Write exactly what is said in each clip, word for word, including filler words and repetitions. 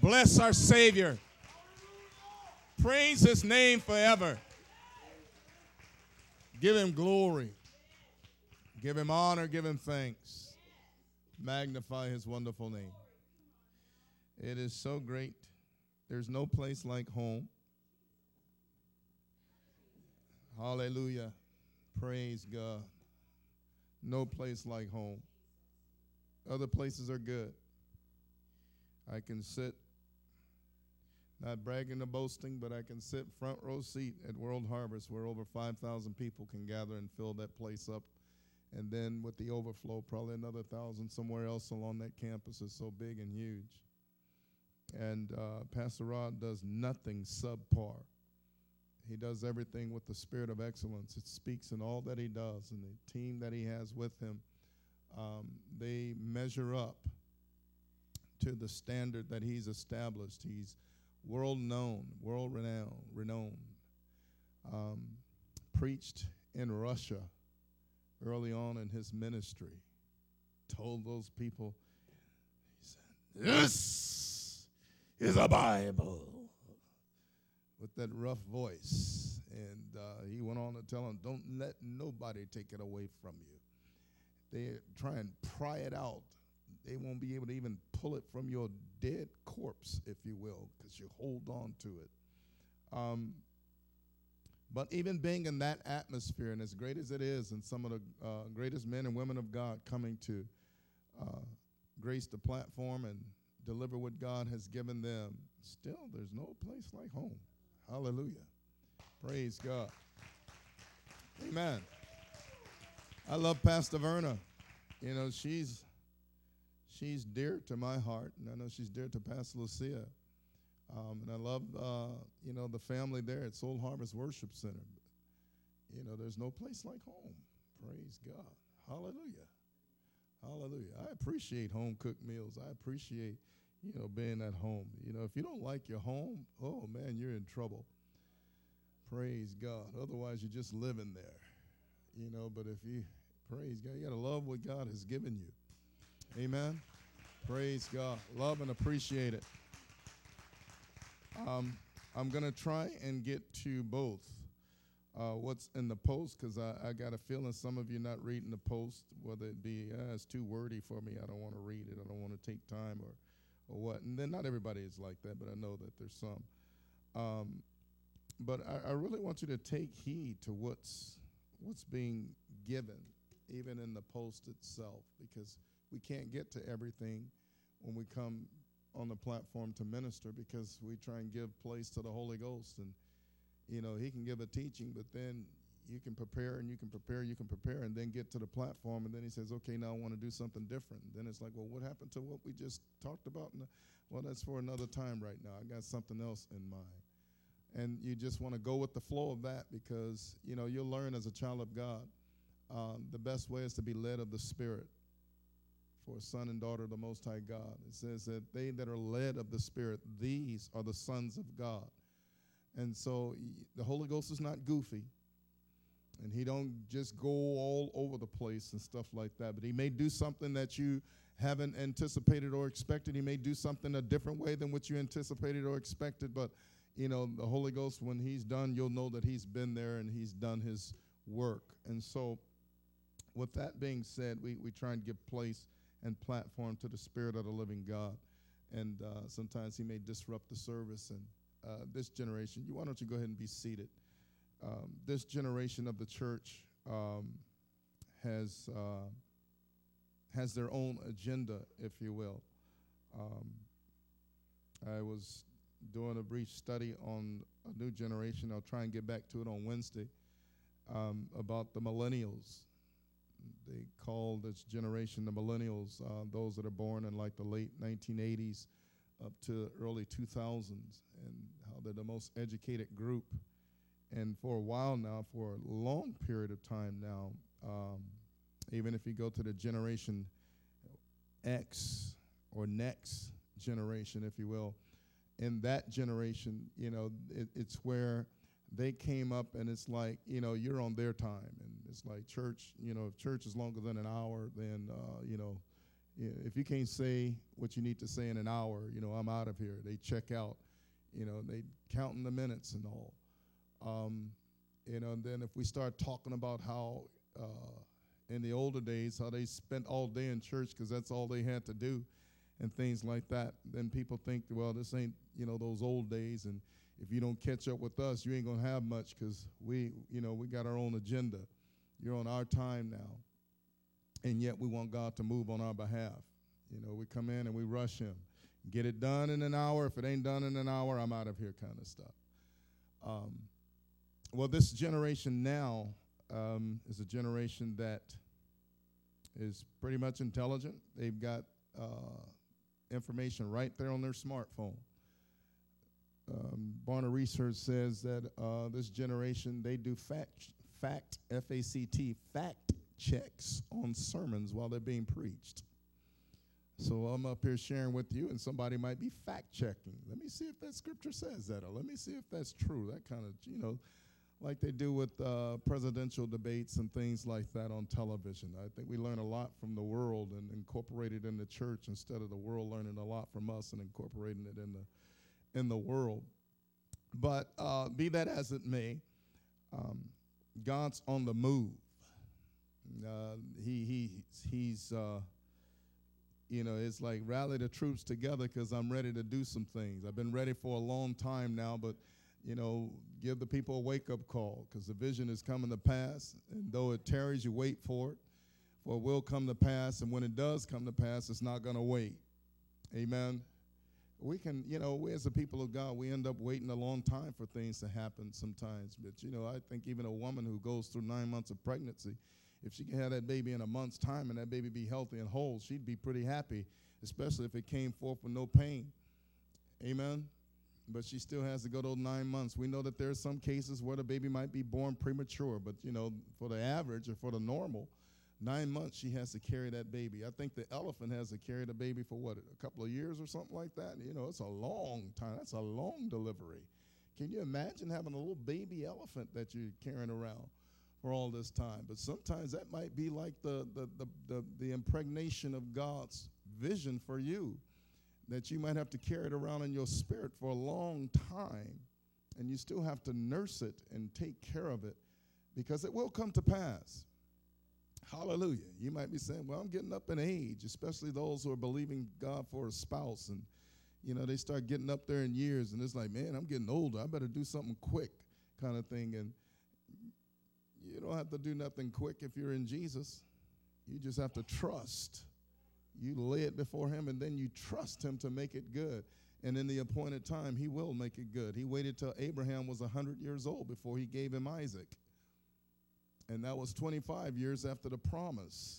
Bless our Savior. Praise his name forever. Give him glory. Give him honor. Give him thanks. Magnify his wonderful name. It is so great. There's no place like home. Hallelujah. Praise God. No place like home. Other places are good. I can sit, not bragging or boasting, but I can sit front row seat at World Harvest where over five thousand people can gather and fill that place up. And then with the overflow, probably another thousand somewhere else along that campus is so big and huge. And uh, Pastor Rod does nothing subpar. He does everything with the spirit of excellence. It speaks in all that he does, and the team that he has with him, um, they measure up to the standard that he's established. He's world known, world renowned, renowned. Um, preached in Russia early on in his ministry. Told those people, he said, "This is a Bible," with that rough voice. And uh, he went on to tell them, don't let nobody take it away from you. They try and pry it out. They won't be able to even pull it from your dead corpse, if you will, because you hold on to it. Um, but even being in that atmosphere, and as great as it is, and some of the uh, greatest men and women of God coming to uh, grace the platform and deliver what God has given them, still there's no place like home. Hallelujah. Praise God. Amen. I love Pastor Verna. You know, she's she's dear to my heart, and I know she's dear to Pastor Lucia. Um, and I love, uh, you know, the family there at Soul Harvest Worship Center. You know, there's no place like home. Praise God. Hallelujah. Hallelujah. I appreciate home-cooked meals. I appreciate, you know, being at home. You know, if you don't like your home, oh, man, you're in trouble. Praise God. Otherwise, you're just living there. You know, but if you, praise God, you got to love what God has given you. Amen. Praise God. Love and appreciate it. Um, I'm going to try and get to both uh, what's in the post, because I, I got a feeling some of you not reading the post, whether it be, uh, it's too wordy for me, I don't want to read it, I don't want to take time or, or what. And then not everybody is like that, but I know that there's some. Um, but I, I really want you to take heed to what's what's being given, even in the post itself, because we can't get to everything when we come on the platform to minister, because we try and give place to the Holy Ghost. And, you know, he can give a teaching, but then you can prepare and you can prepare, you can prepare, and then get to the platform, and then he says, okay, now I want to do something different. And then it's like, well, what happened to what we just talked about? And well, that's for another time right now. I got something else in mind. And you just want to go with the flow of that, because, you know, you'll learn as a child of God, um, the best way is to be led of the Spirit. For a son and daughter of the Most High God. It says that they that are led of the Spirit, these are the sons of God. And so the Holy Ghost is not goofy, and he don't just go all over the place and stuff like that, but he may do something that you haven't anticipated or expected. He may do something a different way than what you anticipated or expected, but, you know, the Holy Ghost, when he's done, you'll know that he's been there and he's done his work. And so with that being said, we, we try and give place and platform to the Spirit of the living God. And uh, sometimes he may disrupt the service. And uh, this generation, you, why don't you go ahead and be seated? Um, this generation of the church um, has uh, has their own agenda, if you will. Um, I was doing a brief study on a new generation. I'll try and get back to it on Wednesday, um, about the millennials. They call this generation the millennials, uh, those that are born in like the late nineteen eighties up to early two thousands, and how they're the most educated group. And for a while now, for a long period of time now, um, even if you go to the generation X or next generation, if you will, in that generation, you know, it, it's where they came up, and it's like, you know, you're on their time. And it's like church, you know, if church is longer than an hour, then, uh, you know, You know, if you can't say what you need to say in an hour, you know, I'm out of here. They check out, you know, they counting the minutes and all. Um, you know, and then if we start talking about how uh, in the older days, how they spent all day in church because that's all they had to do and things like that, then people think, well, this ain't, you know, those old days, and if you don't catch up with us, you ain't going to have much because we, you know, we got our own agenda. You're on our time now, and yet we want God to move on our behalf. You know, we come in and we rush him. Get it done in an hour. If it ain't done in an hour, I'm out of here kind of stuff. Um, well, this generation now um, is a generation that is pretty much intelligent. They've got uh, information right there on their smartphone. Um, Barna Research says that uh, this generation, they do fact, fact, F A C T, fact checks on sermons while they're being preached. So I'm up here sharing with you, and somebody might be fact checking. Let me see if that scripture says that, or let me see if that's true. That kind of, you know, like they do with uh, presidential debates and things like that on television. I think we learn a lot from the world and incorporate it in the church instead of the world learning a lot from us and incorporating it in the in the world. But uh, be that as it may, um, God's on the move. Uh, he he he's uh, you know, it's like rally the troops together because I'm ready to do some things. I've been ready for a long time now, but you know, give the people a wake-up call because the vision is coming to pass, and though it tarries, you wait for it, for it will come to pass, and when it does come to pass, it's not going to wait. Amen. We can, you know, we as the people of God, we end up waiting a long time for things to happen sometimes. But, you know, I think even a woman who goes through nine months of pregnancy, if she can have that baby in a month's time and that baby be healthy and whole, she'd be pretty happy, especially if it came forth with no pain. Amen. But she still has to go those nine months. We know that there are some cases where the baby might be born premature, but, you know, for the average or for the normal, nine months she has to carry that baby. I think the elephant has to carry the baby for, what, a couple of years or something like that? You know, it's a long time. That's a long delivery. Can you imagine having a little baby elephant that you're carrying around for all this time? But sometimes that might be like the, the, the, the, the impregnation of God's vision for you, that you might have to carry it around in your spirit for a long time, and you still have to nurse it and take care of it because it will come to pass. Hallelujah. You might be saying, well, I'm getting up in age, especially those who are believing God for a spouse, and, you know, they start getting up there in years, and it's like, man, I'm getting older. I better do something quick kind of thing, and you don't have to do nothing quick if you're in Jesus. You just have to trust. You lay it before him, and then you trust him to make it good. And in the appointed time, he will make it good. He waited till Abraham was one hundred years old before he gave him Isaac. And that was twenty-five years after the promise.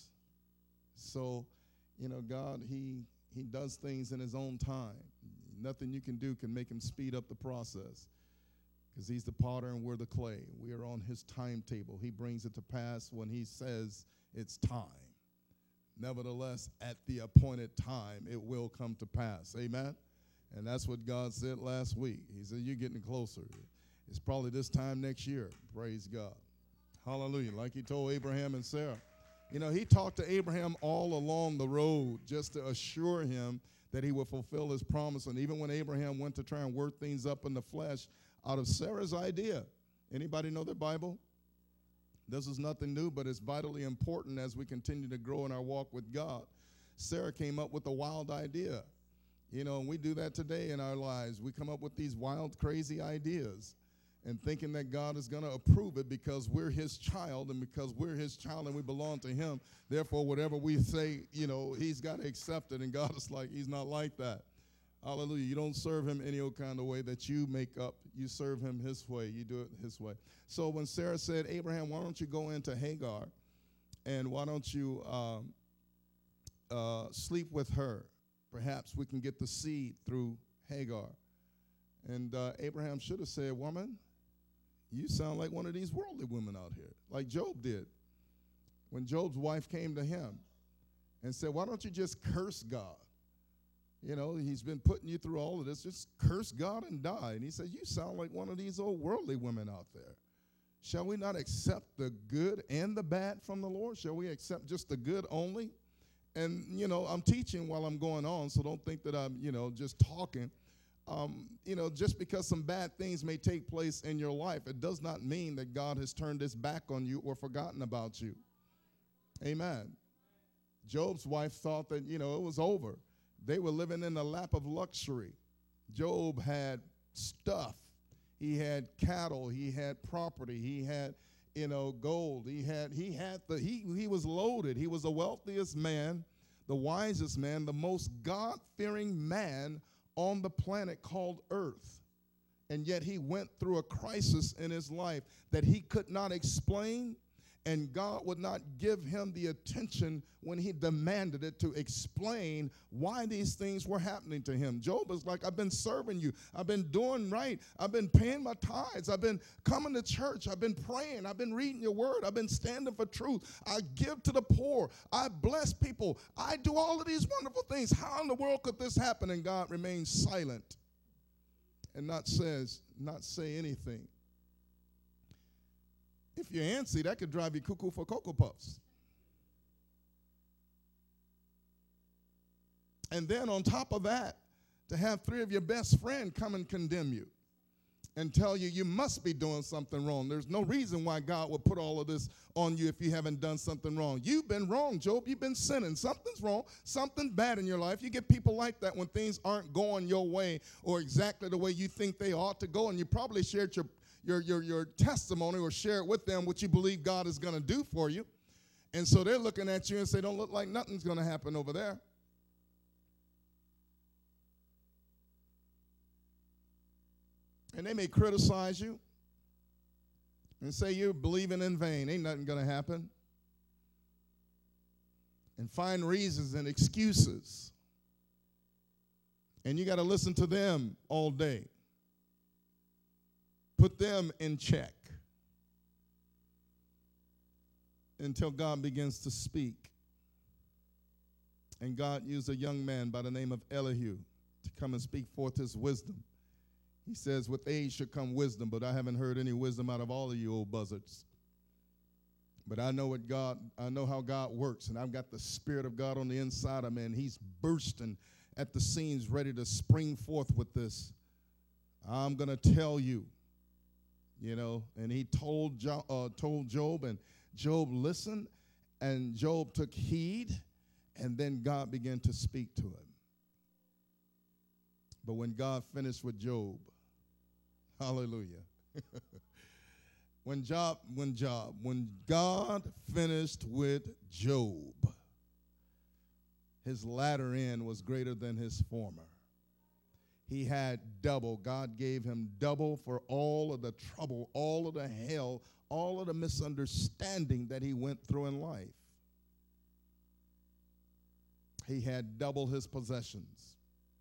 So, you know, God, he, he does things in his own time. Nothing you can do can make him speed up the process because he's the potter and we're the clay. We are on his timetable. He brings it to pass when he says it's time. Nevertheless, at the appointed time, it will come to pass. Amen? And that's what God said last week. He said, you're getting closer. It's probably this time next year. Praise God. Hallelujah. Like he told Abraham and Sarah. You know, he talked to Abraham all along the road just to assure him that he would fulfill his promise. And even when Abraham went to try and work things up in the flesh out of Sarah's idea. Anybody know their Bible? This is nothing new, but it's vitally important as we continue to grow in our walk with God. Sarah came up with a wild idea. You know, and we do that today in our lives. We come up with these wild, crazy ideas and thinking that God is going to approve it because we're his child, and because we're his child and we belong to him. Therefore, whatever we say, you know, he's got to accept it. And God is like, he's not like that. Hallelujah. You don't serve him any old kind of way that you make up. You serve him his way. You do it his way. So when Sarah said, Abraham, why don't you go into Hagar and why don't you um, uh, sleep with her? Perhaps we can get the seed through Hagar. And uh, Abraham should have said, woman, you sound like one of these worldly women out here, like Job did. When Job's wife came to him and said, why don't you just curse God? You know, he's been putting you through all of this. Just curse God and die. And he said, you sound like one of these old worldly women out there. Shall we not accept the good and the bad from the Lord? Shall we accept just the good only And, you know, I'm teaching while I'm going on, so don't think that I'm, you know, just talking. Um, you know, just because some bad things may take place in your life, it does not mean that God has turned his back on you or forgotten about you. Amen. Job's wife thought that, you know, it was over. They were living in the lap of luxury. Job had stuff. He had cattle. He had property. He had, you know, gold. He had, he had the, he, he was loaded. He was the wealthiest man, the wisest man, the most God-fearing man on the planet called Earth. And yet he went through a crisis in his life that he could not explain, and God would not give him the attention when he demanded it to explain why these things were happening to him. Job is like, I've been serving you. I've been doing right. I've been paying my tithes. I've been coming to church. I've been praying. I've been reading your word. I've been standing for truth. I give to the poor. I bless people. I do all of these wonderful things. How in the world could this happen? And God remains silent and not says, not say anything. If you're antsy, that could drive you cuckoo for Cocoa Puffs. And then on top of that, to have three of your best friends come and condemn you and tell you you must be doing something wrong. There's no reason why God would put all of this on you if you haven't done something wrong. You've been wrong, Job. You've been sinning. Something's wrong, something bad in your life. You get people like that when things aren't going your way or exactly the way you think they ought to go, and you probably shared your Your, your, your testimony or share it with them what you believe God is going to do for you. And so they're looking at you and say, don't look like nothing's going to happen over there. And they may criticize you and say you're believing in vain. Ain't nothing going to happen. And find reasons and excuses. And you got to listen to them all day. Put them in check until God begins to speak. And God used a young man by the name of Elihu to come and speak forth his wisdom. He says, with age should come wisdom, but I haven't heard any wisdom out of all of you old buzzards. But I know what God, I know how God works, and I've got the Spirit of God on the inside of me, and he's bursting at the seams, ready to spring forth with this. I'm going to tell you. You know, and he told jo- uh, told Job, and Job listened, and Job took heed, and then God began to speak to him. But when God finished with Job, hallelujah, when Job, when Job, when God finished with Job, his latter end was greater than his former. He had double. God gave him double for all of the trouble, all of the hell, all of the misunderstanding that he went through in life. He had double his possessions.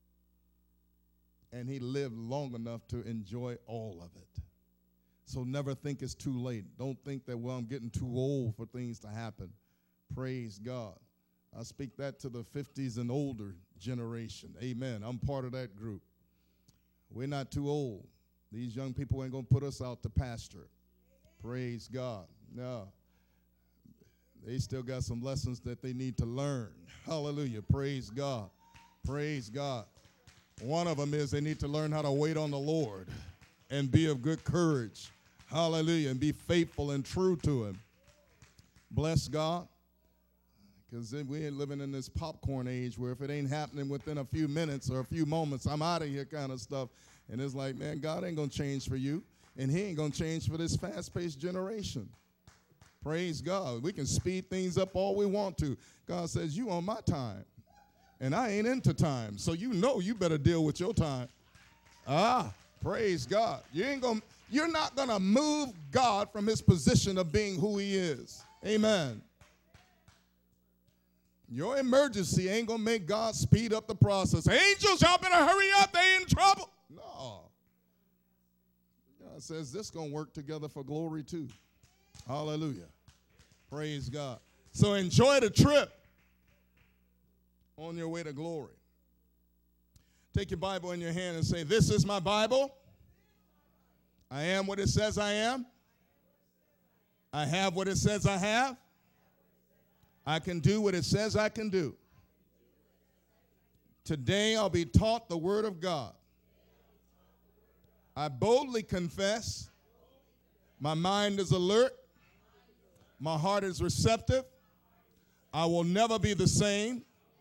And he lived long enough to enjoy all of it. So never think it's too late. Don't think that, well, I'm getting too old for things to happen. Praise God. I speak that to the fifties and older generation. Amen. I'm part of that group. We're not too old. These young people ain't going to put us out to pasture. Praise God. No. They still got some lessons that they need to learn. Hallelujah. Praise God. Praise God. One of them is they need to learn how to wait on the Lord and be of good courage. Hallelujah. And be faithful and true to him. Bless God. Because we ain't living in this popcorn age where if it ain't happening within a few minutes or a few moments, I'm out of here kind of stuff. And it's like, man, God ain't going to change for you. And he ain't going to change for this fast-paced generation. Praise God. We can speed things up all we want to. God says, you on my time. And I ain't into time. So you know you better deal with your time. Ah, praise God. You ain't gonna, you're not going to move God from his position of being who he is. Amen. Your emergency ain't going to make God speed up the process. Angels, y'all better hurry up. They in trouble. No. God says this going to work together for glory too. Hallelujah. Praise God. So enjoy the trip on your way to glory. Take your Bible in your hand and say, this is my Bible. I am what it says I am. I have what it says I have. I can do what it says I can do. Today I'll be taught the word of God. I boldly confess. My mind is alert. My heart is receptive. I will never be the same.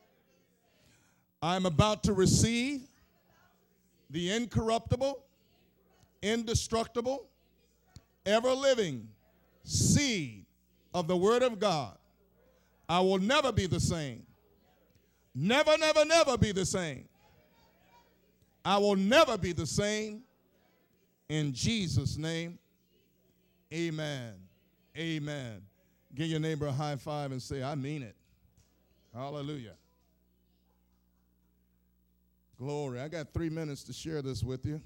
I'm about to receive the incorruptible, indestructible, ever-living seed of the Word of God. I will never be the same. Never, never, never be the same. I will never be the same. In Jesus' name, amen. Amen. Give your neighbor a high five and say, I mean it. Hallelujah. Glory. I got three minutes to share this with you.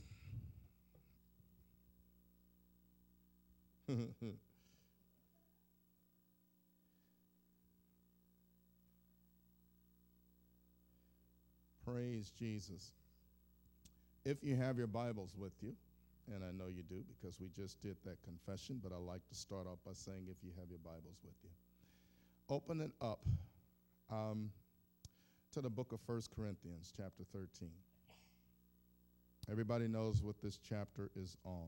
Praise Jesus. If you have your Bibles with you, and I know you do because we just did that confession, but I like to start off by saying if you have your Bibles with you, open it up um, to the book of First Corinthians, chapter thirteen. Everybody knows what this chapter is on.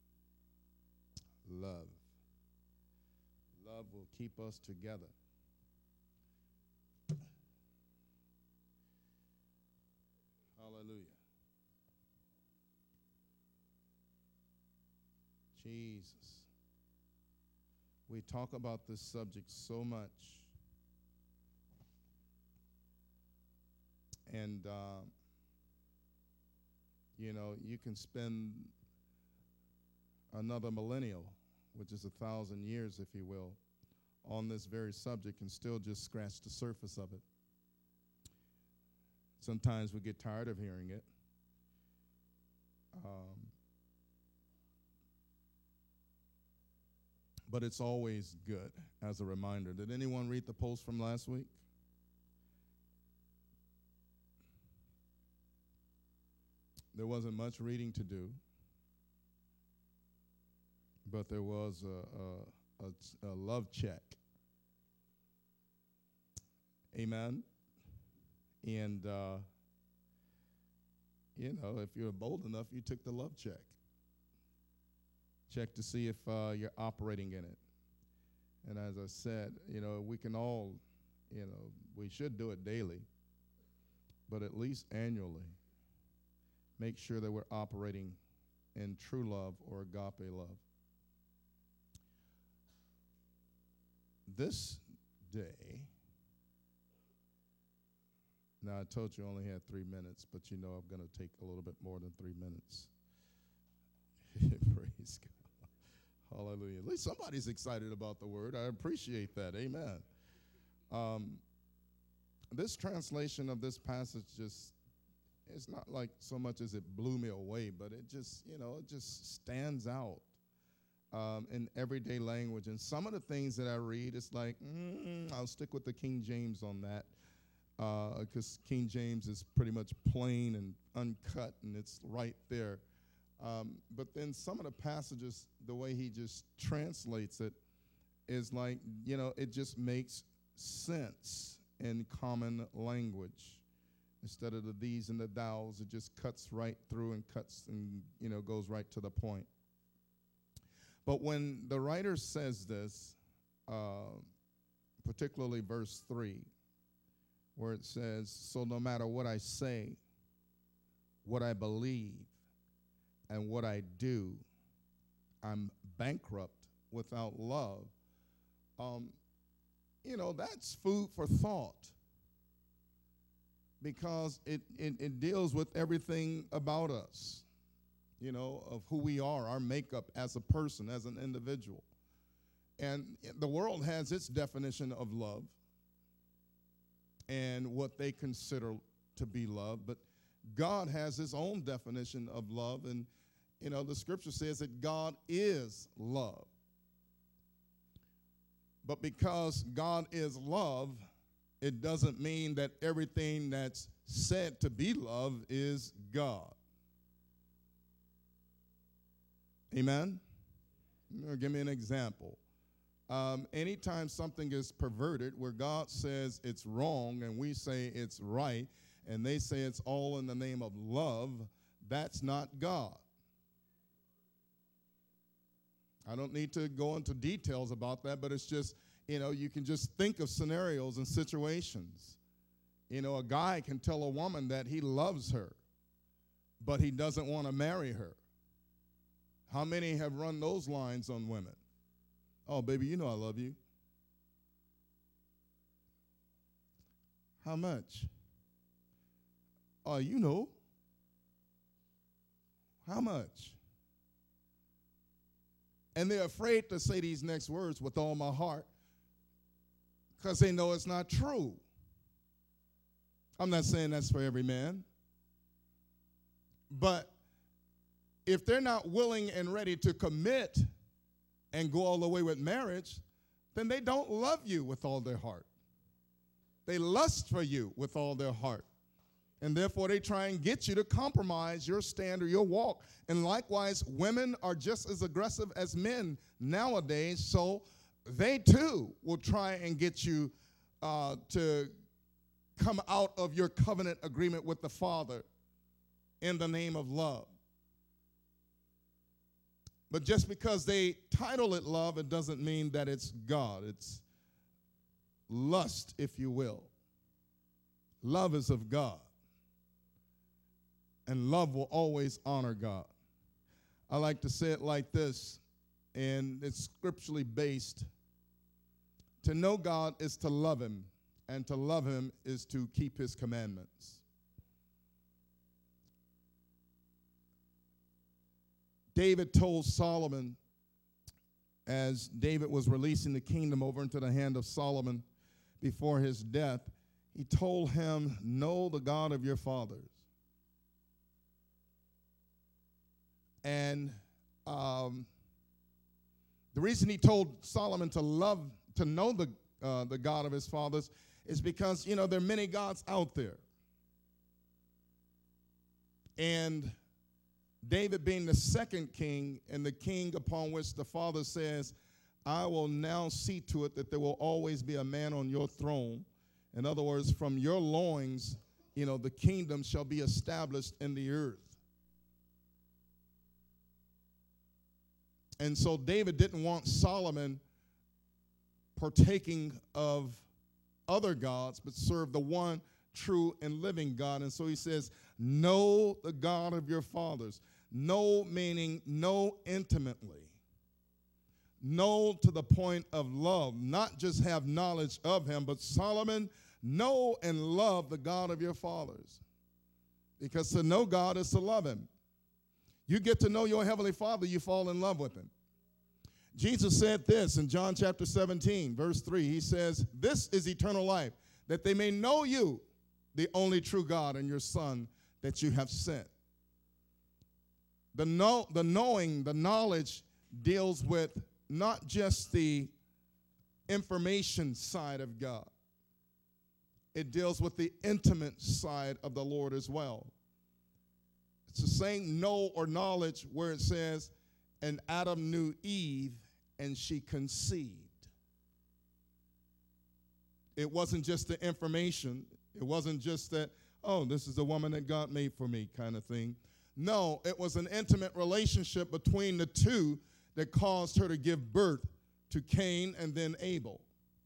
Love. Love will keep us together. Hallelujah. Jesus. We talk about this subject so much. And, uh, you know, you can spend another millennial, which is a thousand years, if you will, on this very subject and still just scratch the surface of it. Sometimes we get tired of hearing it. Um, but it's always good as a reminder. Did anyone read the post from last week? There wasn't much reading to do, but there was a, a, a, a love check. Amen. And, uh, you know, if you're bold enough, you took the love check. Check to see if uh, you're operating in it. And as I said, you know, we can all, you know, we should do it daily, but at least annually, make sure that we're operating in true love or agape love. This day, now I told you I only had three minutes, but you know I'm going to take a little bit more than three minutes. Praise God. Hallelujah. At least somebody's excited about the word. I appreciate that. Amen. Um, this translation of this passage just, it's not like so much as it blew me away, but it just, you know, it just stands out um, in everyday language. And some of the things that I read, it's like, mm, I'll stick with the King James on that because uh, King James is pretty much plain and uncut, and it's right there. Um, but then some of the passages, the way he just translates it is like, you know, it just makes sense in common language. Instead of the these and the thous, it just cuts right through and cuts and, you know, goes right to the point. But when the writer says this, uh, particularly verse three, where it says, so no matter what I say, what I believe, and what I do, I'm bankrupt without love. Um, you know, that's food for thought because it, it, it deals with everything about us, you know, of who we are, our makeup as a person, as an individual. And the world has its definition of love and what they consider to be love, but God has his own definition of love, and, you know, the scripture says that God is love. But because God is love, it doesn't mean that everything that's said to be love is God. Amen? Give me an example. Um, anytime something is perverted, where God says it's wrong and we say it's right, and they say it's all in the name of love, that's not God. I don't need to go into details about that, but it's just, you know, you can just think of scenarios and situations. You know, a guy can tell a woman that he loves her, but he doesn't want to marry her. How many have run those lines on women? Oh, baby, you know I love you. How much? Oh, you know. How much? And they're afraid to say these next words, with all my heart, because they know it's not true. I'm not saying that's for every man. But if they're not willing and ready to commit and go all the way with marriage, then they don't love you with all their heart. They lust for you with all their heart. And therefore, they try and get you to compromise your stand or your walk. And likewise, women are just as aggressive as men nowadays, so they too will try and get you uh, to come out of your covenant agreement with the Father in the name of love. But just because they title it love, it doesn't mean that it's God. It's lust, if you will. Love is of God. And love will always honor God. I like to say it like this, and it's scripturally based. To know God is to love him, and to love him is to keep his commandments. David told Solomon, as David was releasing the kingdom over into the hand of Solomon before his death, he told him, know the God of your fathers. And um, the reason he told Solomon to love, to know the, uh, the God of his fathers is because, you know, there are many gods out there. And David being the second king and the king upon which the Father says, I will now see to it that there will always be a man on your throne. In other words, from your loins, you know, the kingdom shall be established in the earth. And so David didn't want Solomon partaking of other gods, but serve the one true and living God. And so he says, know the God of your fathers. Know meaning know intimately. Know to the point of love, not just have knowledge of him, but Solomon, know and love the God of your fathers. Because to know God is to love him. You get to know your heavenly Father, you fall in love with him. Jesus said this in John chapter seventeen, verse three. He says, this is eternal life, that they may know you, the only true God, and your Son that you have sent. The, know, the knowing, the knowledge deals with not just the information side of God. It deals with the intimate side of the Lord as well. It's the same know or knowledge where it says, and Adam knew Eve, and she conceived. It wasn't just the information. It wasn't just that, oh, this is the woman that God made for me kind of thing. No, it was an intimate relationship between the two that caused her to give birth to Cain and then Abel.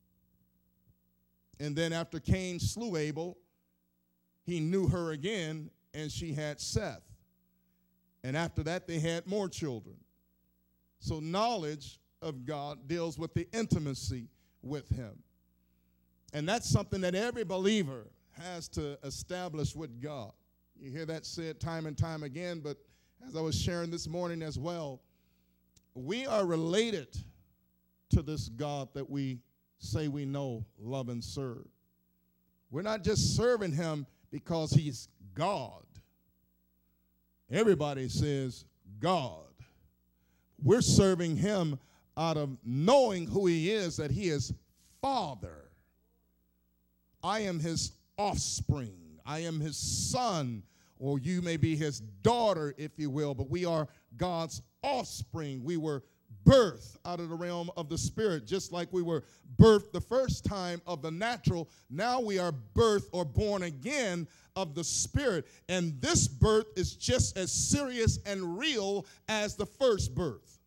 And then after Cain slew Abel, he knew her again, and she had Seth. And after that, they had more children. So knowledge of God deals with the intimacy with him. And that's something that every believer has to establish with God. You hear that said time and time again, but as I was sharing this morning as well, we are related to this God that we say we know, love, and serve. We're not just serving him because he's God. Everybody says God. We're serving him out of knowing who he is, that he is Father. I am his offspring. I am his son, or you may be his daughter, if you will, but we are God's offspring. We were birth out of the realm of the spirit. Just like we were birthed the first time of the natural, now we are birthed or born again of the spirit. And this birth is just as serious and real as the first birth.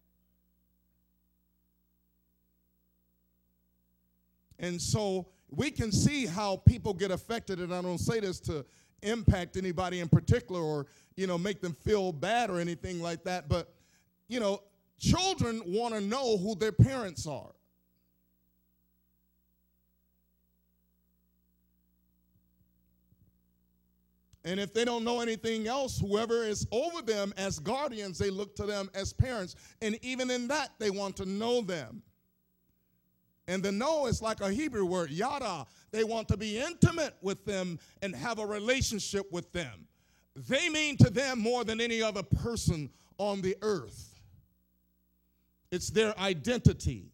And so we can see how people get affected, and I don't say this to impact anybody in particular or, you know, make them feel bad or anything like that, but, you know, children want to know who their parents are. And if they don't know anything else, whoever is over them as guardians, they look to them as parents. And even in that, they want to know them. And the know is like a Hebrew word, yada. They want to be intimate with them and have a relationship with them. They mean to them more than any other person on the earth. It's their identity.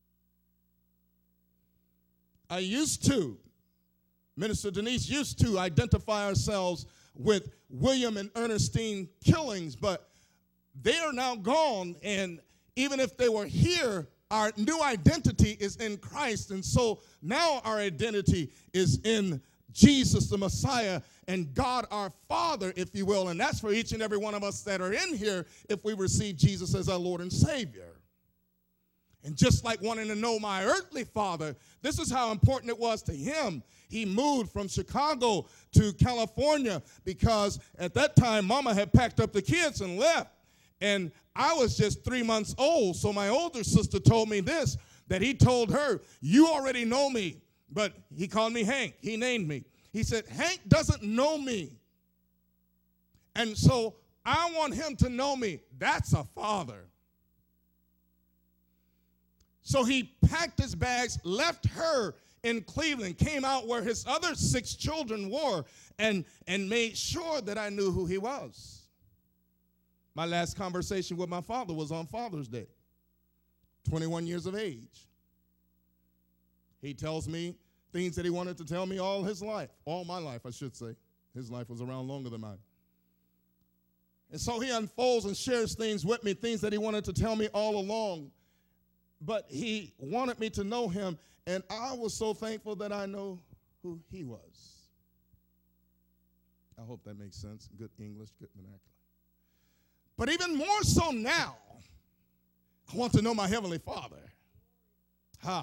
I used to, Minister Denise used to identify ourselves with William and Ernestine Killings, but they are now gone, and even if they were here, our new identity is in Christ, and so now our identity is in Jesus the Messiah and God our Father, if you will, and that's for each and every one of us that are in here if we receive Jesus as our Lord and Savior. And just like wanting to know my earthly father, this is how important it was to him. He moved from Chicago to California because at that time, Mama had packed up the kids and left. And I was just three months old. So my older sister told me this, that he told her, you already know me. But he called me Hank. He named me. He said, Hank doesn't know me. And so I want him to know me. That's a father. So he packed his bags, left her in Cleveland, came out where his other six children were, and, and made sure that I knew who he was. My last conversation with my father was on Father's Day, twenty-one years of age. He tells me things that he wanted to tell me all his life, all my life, I should say. His life was around longer than mine. And so he unfolds and shares things with me, things that he wanted to tell me all along. But he wanted me to know him, and I was so thankful that I know who he was. I hope that makes sense. Good English, good vernacular. But even more so now, I want to know my Heavenly Father. Ha.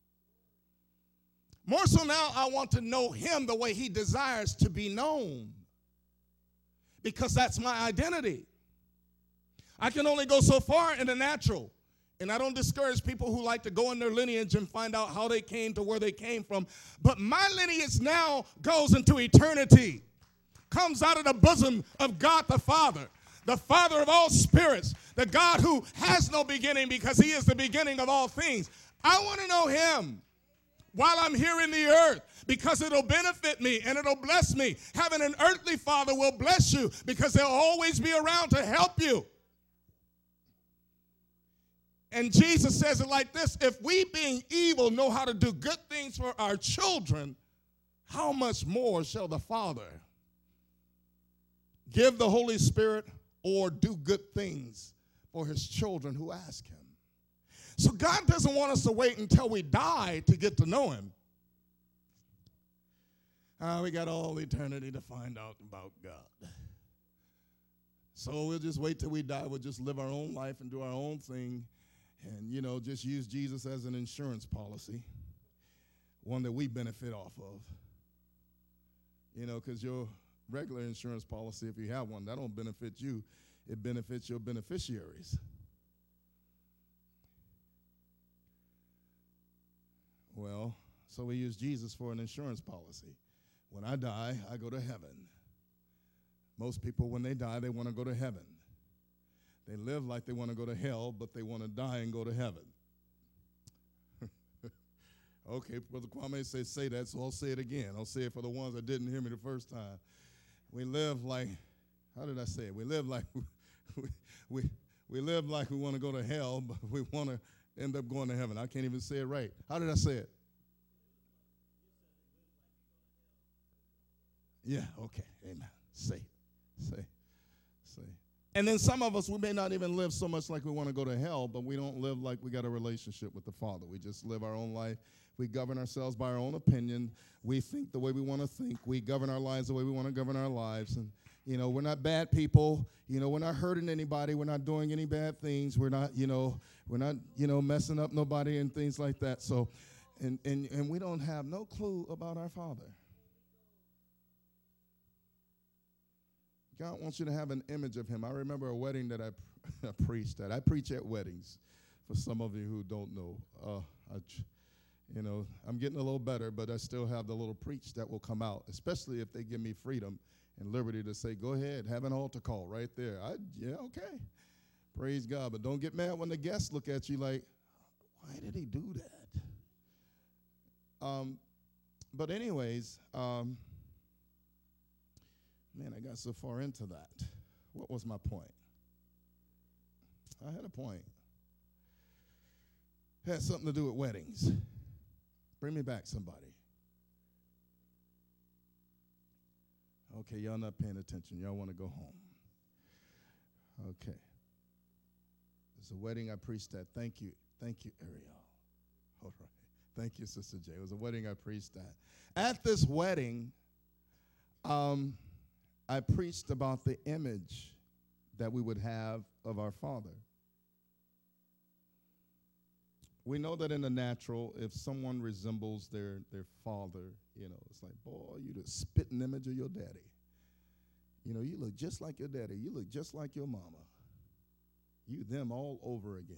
More so now, I want to know him the way he desires to be known, because that's my identity. I can only go so far in the natural. And I don't discourage people who like to go in their lineage and find out how they came to where they came from. But my lineage now goes into eternity, comes out of the bosom of God the Father, the Father of all spirits, the God who has no beginning because he is the beginning of all things. I want to know him while I'm here in the earth, because it'll benefit me and it'll bless me. Having an earthly father will bless you because they'll always be around to help you. And Jesus says it like this: if we, being evil, know how to do good things for our children, how much more shall the Father give the Holy Spirit or do good things for his children who ask him? So God doesn't want us to wait until we die to get to know him. Uh, we got all eternity to find out about God. So we'll just wait till we die. We'll just live our own life and do our own thing. And, you know, just use Jesus as an insurance policy, one that we benefit off of. You know, because your regular insurance policy, if you have one, that don't benefit you. It benefits your beneficiaries. Well, so we use Jesus for an insurance policy. When I die, I go to heaven. Most people, when they die, they want to go to heaven. They live like they want to go to hell, but they want to die and go to heaven. Okay, Brother Kwame says say that, so I'll say it again. I'll say it for the ones that didn't hear me the first time. We live like, how did I say it? We live like we we, we live like we want to go to hell, but we want to end up going to heaven. I can't even say it right. How did I say it? Yeah, okay, amen. Say, say, say. And then some of us, we may not even live so much like we want to go to hell, but we don't live like we got a relationship with the Father. We just live our own life. We govern ourselves by our own opinion. We think the way we want to think. We govern our lives the way we want to govern our lives. And, you know, we're not bad people. You know, we're not hurting anybody. We're not doing any bad things. We're not, you know, we're not, you know, messing up nobody and things like that. So, and and, and we don't have no clue about our Father. God wants you to have an image of him. I remember a wedding that I, I preached at. I preach at weddings, for some of you who don't know. Uh, I, you know, I'm getting a little better, but I still have the little preach that will come out, especially if they give me freedom and liberty to say, go ahead, have an altar call right there. I, yeah, okay. Praise God. But don't get mad when the guests look at you like, why did he do that? Um, but anyways, um, man, I got so far into that. What was my point? I had a point. It had something to do with weddings. Bring me back, somebody. Okay, y'all not paying attention. Y'all want to go home. Okay. It's a wedding I preached at. Thank you. Thank you, Ariel. All right. Thank you, Sister J. It was a wedding I preached at. At this wedding, um, I preached about the image that we would have of our Father. We know that in the natural, if someone resembles their, their father, you know, it's like, boy, you the spitting image of your daddy. You know, you look just like your daddy. You look just like your mama. You them all over again.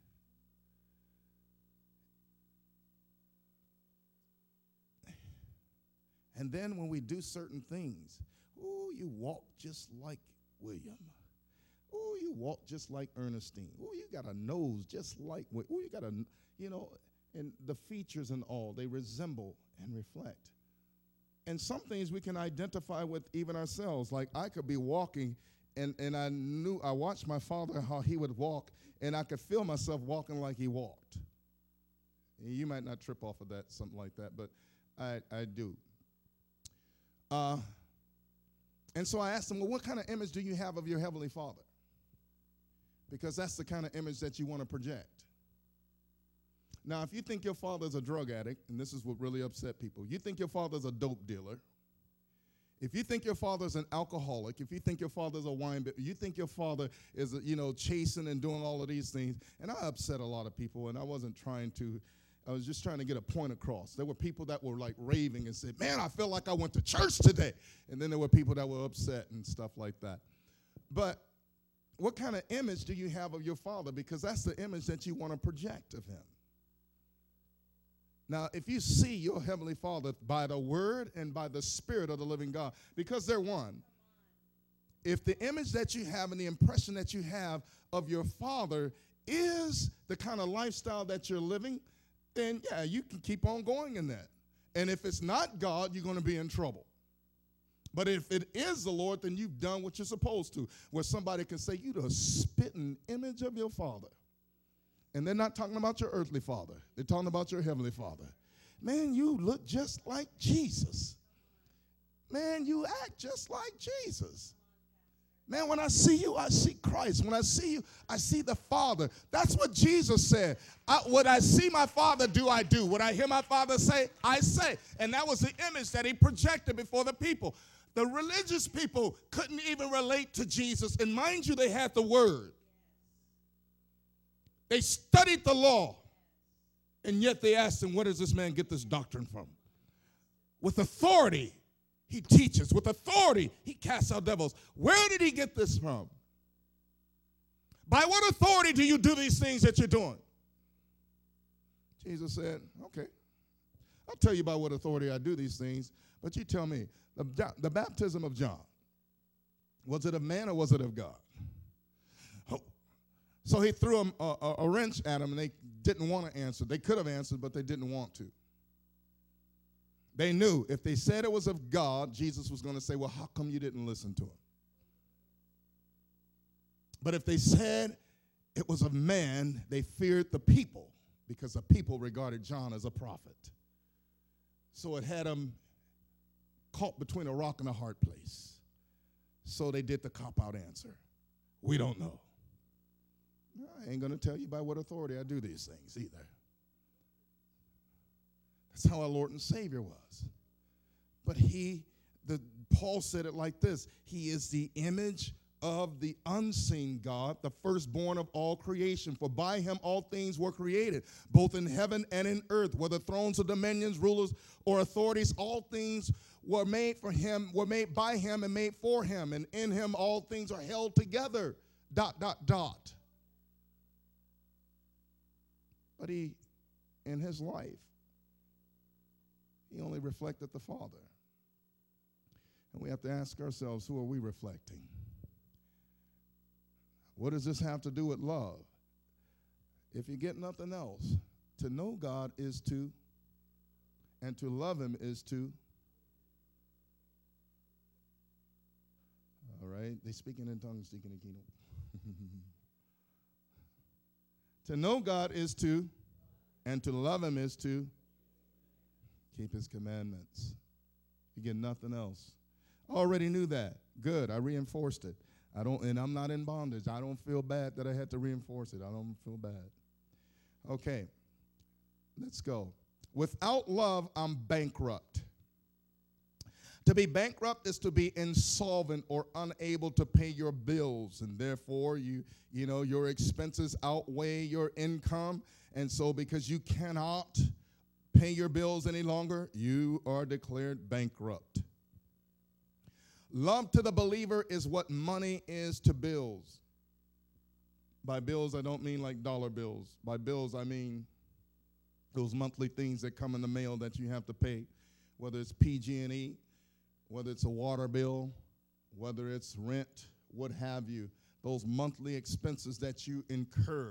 And then when we do certain things, ooh, you walk just like William. Ooh, you walk just like Ernestine. Ooh, you got a nose just like, ooh, you got a, you know, and the features and all, they resemble and reflect. And some things we can identify with even ourselves. Like I could be walking and, and I knew, I watched my father, how he would walk, and I could feel myself walking like he walked. You might not trip off of that, something like that, but I, I do. Uh, and so I asked him, well, what kind of image do you have of your Heavenly Father? Because that's the kind of image that you want to project. Now, if you think your father's a drug addict, and this is what really upset people, you think your father's a dope dealer, if you think your father's an alcoholic, if you think your father's a wine, you think your father is, you know, chasing and doing all of these things, and I upset a lot of people, and I wasn't trying to, I was just trying to get a point across. There were people that were like raving and said, man, I feel like I went to church today. And then there were people that were upset and stuff like that. But what kind of image do you have of your father? Because that's the image that you want to project of him. Now, if you see your Heavenly Father by the Word and by the Spirit of the living God, because they're one, if the image that you have and the impression that you have of your Father is the kind of lifestyle that you're living, then, yeah, you can keep on going in that. And if it's not God, you're going to be in trouble. But if it is the Lord, then you've done what you're supposed to, where somebody can say, you the spitting image of your father. And they're not talking about your earthly father. They're talking about your heavenly Father. Man, you look just like Jesus. Man, you act just like Jesus. Man, when I see you, I see Christ. When I see you, I see the Father. That's what Jesus said. I, what I see my Father do, I do. What I hear my Father say, I say. And that was the image that he projected before the people. The religious people couldn't even relate to Jesus. And mind you, they had the Word. They studied the law. And yet they asked him, where does this man get this doctrine from? With authority, he teaches. With authority, he casts out devils. Where did he get this from? By what authority do you do these things that you're doing? Jesus said, okay, I'll tell you by what authority I do these things, but you tell me, the, the baptism of John, was it of man or was it of God? Oh. So he threw a, a, a wrench at them, and they didn't want to answer. They could have answered, but they didn't want to. They knew if they said it was of God, Jesus was going to say, well, how come you didn't listen to him? But if they said it was of man, they feared the people because the people regarded John as a prophet. So it had them caught between a rock and a hard place. So they did the cop-out answer. We don't know. I ain't going to tell you by what authority I do these things either. That's how our Lord and Savior was. But he, the Paul said it like this: he is the image of the unseen God, the firstborn of all creation. For by him all things were created, both in heaven and in earth, whether thrones or dominions, rulers or authorities. All things were made for him, were made by him and made for him. And in him all things are held together. Dot, dot, dot. But he, in his life, he only reflected the Father. And we have to ask ourselves, who are we reflecting? What does this have to do with love? If you get nothing else, to know God is to, and to love him is to. All right, they speaking in tongues, Deacon Aquino. To know God is to, and to love him is to keep his commandments. You get nothing else. I already knew that. Good, I reinforced it. I don't, and I'm not in bondage. I don't feel bad that I had to reinforce it. I don't feel bad. Okay, let's go. Without love, I'm bankrupt. To be bankrupt is to be insolvent or unable to pay your bills, and therefore you, you know, your expenses outweigh your income, and so because you cannot pay your bills any longer, you are declared bankrupt. Love to the believer is what money is to bills. By bills, I don't mean like dollar bills. By bills, I mean those monthly things that come in the mail that you have to pay, whether it's P G and E, whether it's a water bill, whether it's rent, what have you, those monthly expenses that you incur.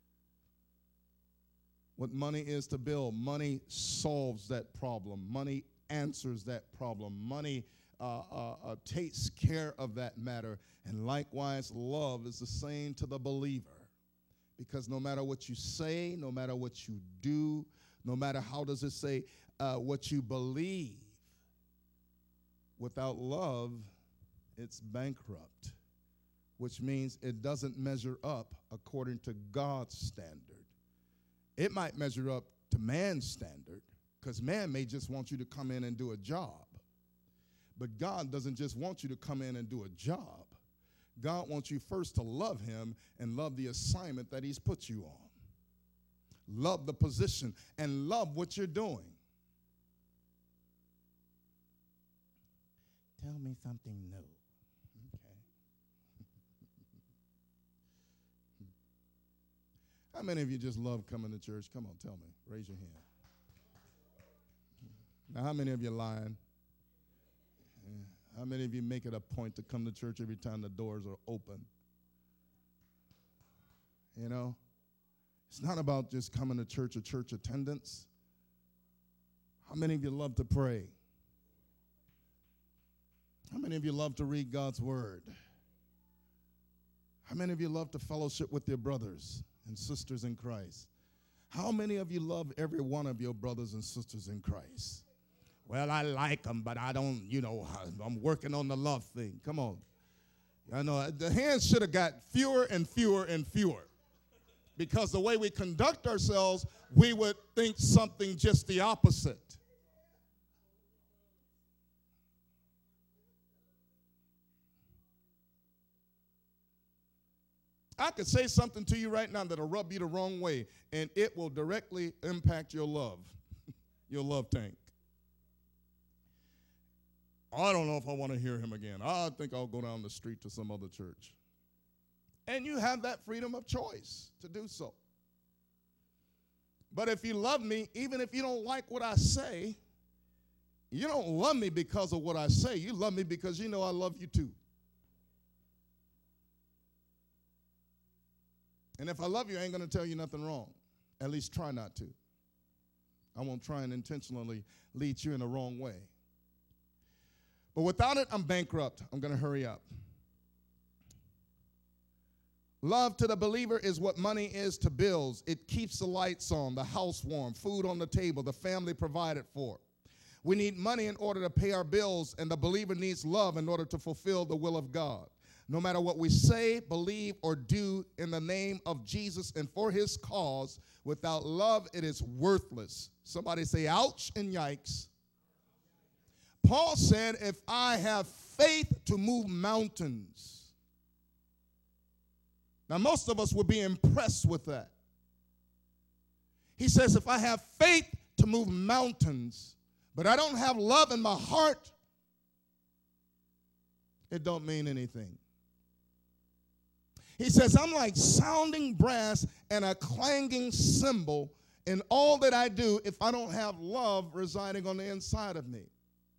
What money is to bill, money solves that problem. Money answers that problem. Money uh, uh, uh, takes care of that matter. And likewise, love is the same to the believer. Because no matter what you say, no matter what you do, no matter how does it say, uh, what you believe, without love, it's bankrupt, which means it doesn't measure up according to God's standard. It might measure up to man's standard, because man may just want you to come in and do a job. But God doesn't just want you to come in and do a job. God wants you first to love him and love the assignment that he's put you on. Love the position and love what you're doing. Tell me something new. Okay. How many of you just love coming to church? Come on, tell me. Raise your hand. Now, how many of you lying? How many of you make it a point to come to church every time the doors are open? You know, it's not about just coming to church or church attendance. How many of you love to pray? How many of you love to read God's word? How many of you love to fellowship with your brothers and sisters in Christ? How many of you love every one of your brothers and sisters in Christ? Well, I like them, but I don't, you know, I'm working on the love thing. Come on. I know the hands should have got fewer and fewer and fewer, because the way we conduct ourselves, we would think something just the opposite. I could say something to you right now that'll rub you the wrong way, and it will directly impact your love, your love tank. I don't know if I want to hear him again. I think I'll go down the street to some other church. And you have that freedom of choice to do so. But if you love me, even if you don't like what I say, you don't love me because of what I say. You love me because you know I love you too. And if I love you, I ain't going to tell you nothing wrong. At least try not to. I won't try and intentionally lead you in the wrong way. But without it, I'm bankrupt. I'm going to hurry up. Love to the believer is what money is to bills. It keeps the lights on, the house warm, food on the table, the family provided for. We need money in order to pay our bills, and the believer needs love in order to fulfill the will of God. No matter what we say, believe, or do in the name of Jesus and for his cause, without love, it is worthless. Somebody say, ouch and yikes. Paul said, if I have faith to move mountains. Now, most of us would be impressed with that. He says, if I have faith to move mountains, but I don't have love in my heart, it don't mean anything. He says, I'm like sounding brass and a clanging cymbal in all that I do if I don't have love residing on the inside of me.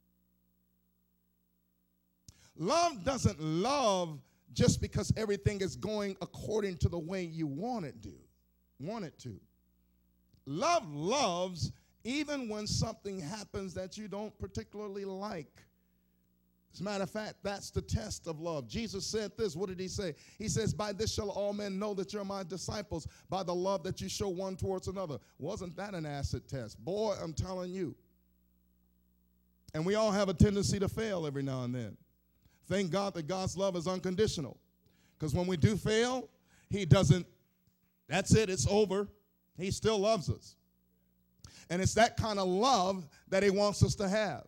Love doesn't love just because everything is going according to the way you want it to. Want it to. Love loves even when something happens that you don't particularly like. As a matter of fact, that's the test of love. Jesus said this. What did he say? He says, by this shall all men know that you're my disciples, by the love that you show one towards another. Wasn't that an acid test? Boy, I'm telling you. And we all have a tendency to fail every now and then. Thank God that God's love is unconditional. Because when we do fail, he doesn't, that's it, it's over. He still loves us. And it's that kind of love that he wants us to have.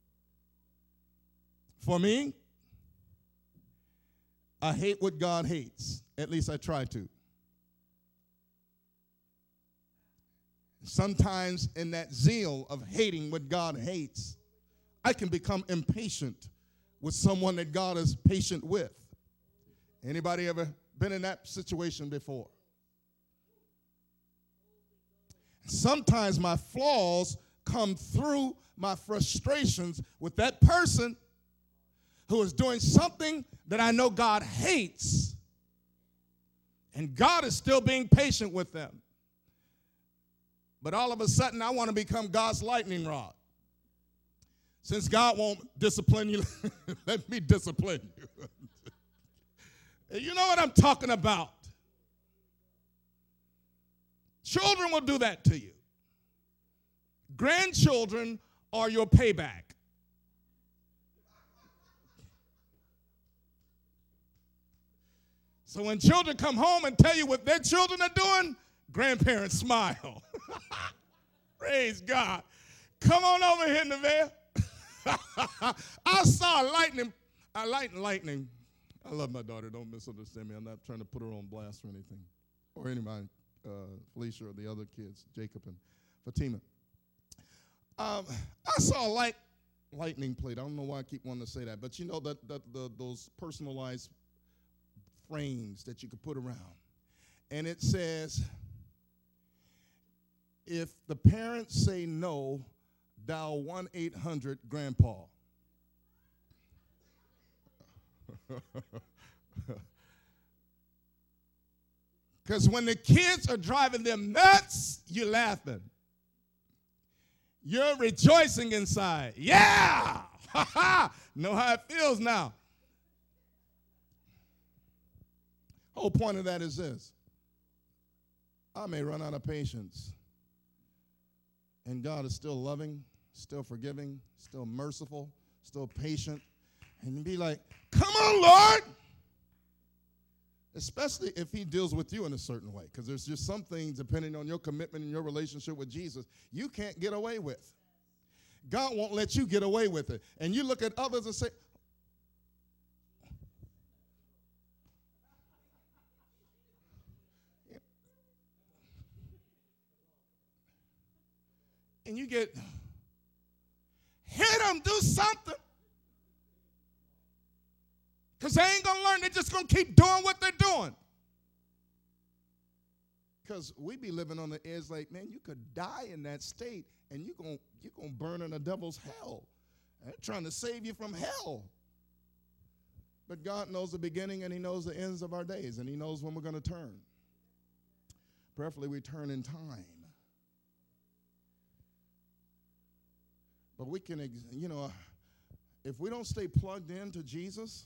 For me, I hate what God hates. At least I try to. Sometimes in that zeal of hating what God hates, I can become impatient with someone that God is patient with. Anybody ever been in that situation before? Sometimes my flaws come through my frustrations with that person who is doing something that I know God hates, and God is still being patient with them. But all of a sudden, I want to become God's lightning rod. Since God won't discipline you, let me discipline you. You know what I'm talking about. Children will do that to you. Grandchildren are your payback. So when children come home and tell you what their children are doing, grandparents smile. Praise God. Come on over here, Neville. I saw lightning. I light lightning. I love my daughter. Don't misunderstand me. I'm not trying to put her on blast or anything. Or any of my uh, Felicia or the other kids, Jacob and Fatima. Um, I saw a light lightning plate. I don't know why I keep wanting to say that, but you know that, that the, those personalized frames that you could put around. And it says, if the parents say no, dial one eight hundred grandpa. Because when the kids are driving them nuts, you're laughing. You're rejoicing inside. Yeah! Know how it feels now. Whole point of that is this. I may run out of patience. And God is still loving, still forgiving, still merciful, still patient. And you be like, come on, Lord. Especially if he deals with you in a certain way. Because there's just some things, depending on your commitment and your relationship with Jesus, you can't get away with. God won't let you get away with it. And you look at others and say, and you get, hit them, do something. Because they ain't going to learn. They're just going to keep doing what they're doing. Because we be living on the edge like, man, you could die in that state, and you're going you're gonna burn in a devil's hell. They're trying to save you from hell. But God knows the beginning, and he knows the ends of our days, and he knows when we're going to turn. Preferably we turn in time. But we can, you know, if we don't stay plugged into Jesus,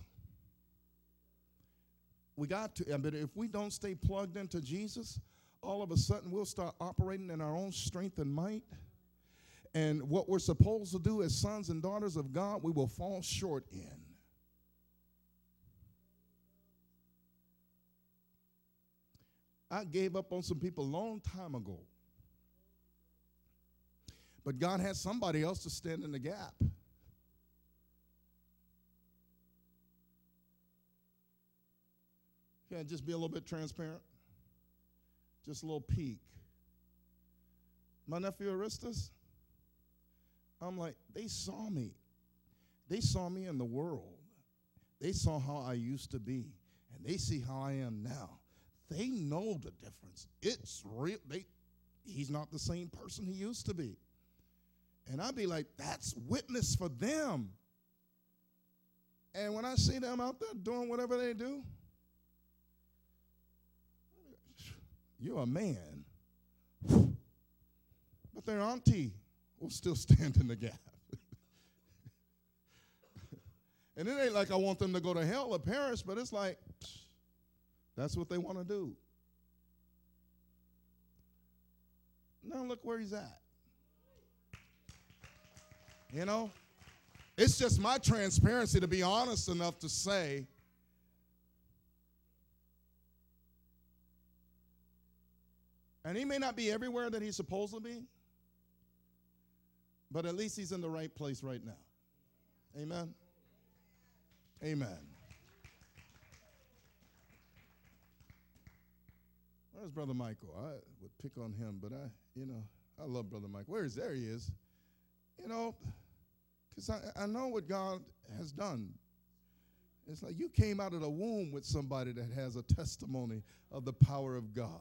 we got to, but if we don't stay plugged into Jesus, all of a sudden we'll start operating in our own strength and might. And what we're supposed to do as sons and daughters of God, we will fall short in. I gave up on some people a long time ago. But God has somebody else to stand in the gap. Can I just be a little bit transparent? Just a little peek. My nephew Aristus, I'm like, they saw me. They saw me in the world. They saw how I used to be, and they see how I am now. They know the difference. It's real. They, he's not the same person he used to be. And I'd be like, that's witness for them. And when I see them out there doing whatever they do, you're a man. But their auntie will still stand in the gap. And it ain't like I want them to go to hell or perish, but it's like, that's what they want to do. Now look where he's at. You know? It's just my transparency to be honest enough to say, and he may not be everywhere that he's supposed to be, but at least he's in the right place right now. Amen? Amen. Where's Brother Michael? I would pick on him, but I, you know, I love Brother Michael. Where is, there he is. You know, because I, I know what God has done. It's like you came out of the womb with somebody that has a testimony of the power of God.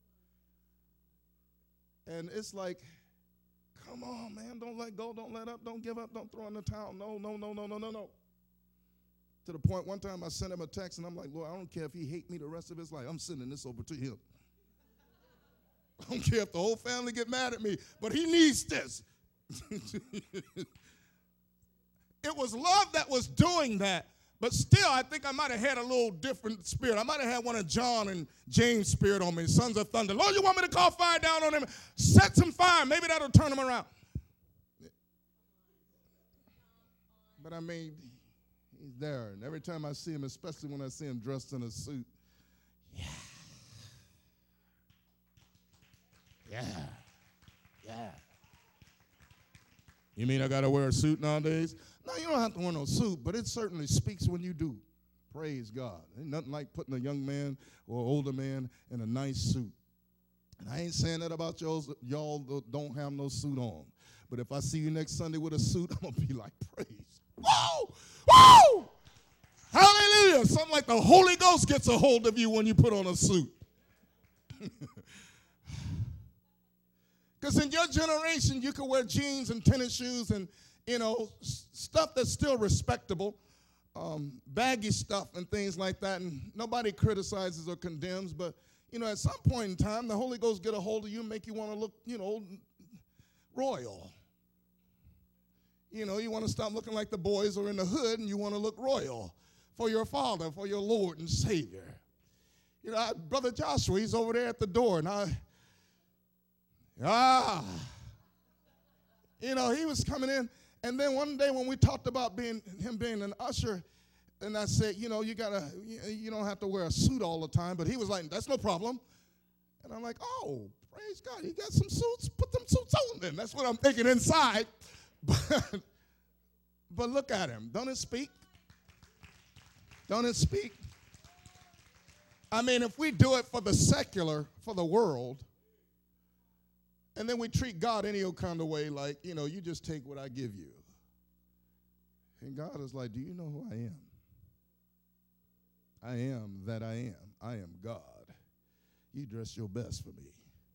And it's like, come on, man, don't let go, don't let up, don't give up, don't throw in the towel. No, no, no, no, no, no, no. To the point one time I sent him a text, and I'm like, Lord, I don't care if he hate me the rest of his life. I'm sending this over to him. I don't care if the whole family get mad at me, but he needs this. It was love that was doing that, but still I think I might have had a little different spirit. I might have had one of John and James' spirit on me, sons of thunder. Lord, you want me to call fire down on him? Set some fire. Maybe that'll turn him around. But I mean, he's there, and every time I see him, especially when I see him dressed in a suit, yeah, yeah, yeah. You mean I got to wear a suit nowadays? No, you don't have to wear no suit, but it certainly speaks when you do. Praise God. Ain't nothing like putting a young man or older man in a nice suit. And I ain't saying that about y'all, y'all that don't have no suit on. But if I see you next Sunday with a suit, I'm going to be like, praise. Whoa! Whoa! Hallelujah. Something like the Holy Ghost gets a hold of you when you put on a suit. Because in your generation, you could wear jeans and tennis shoes and, you know, s- stuff that's still respectable, um, baggy stuff and things like that, and nobody criticizes or condemns. But, you know, at some point in time, the Holy Ghost get a hold of you and make you want to look, you know, royal. You know, you want to stop looking like the boys or in the hood, and you want to look royal for your Father, for your Lord and Savior. You know, I, Brother Joshua, he's over there at the door, and I... Ah, you know, he was coming in, and then one day when we talked about being him being an usher, and I said, you know, you gotta, you don't have to wear a suit all the time, but he was like, that's no problem, and I'm like, oh, praise God, you got some suits, put them suits on then. That's what I'm thinking inside, but, but look at him, don't it speak? Don't it speak? I mean, if we do it for the secular, for the world, and then we treat God any old kind of way, like, you know, you just take what I give you. And God is like, do you know who I am? I am that I am. I am God. You dress your best for me.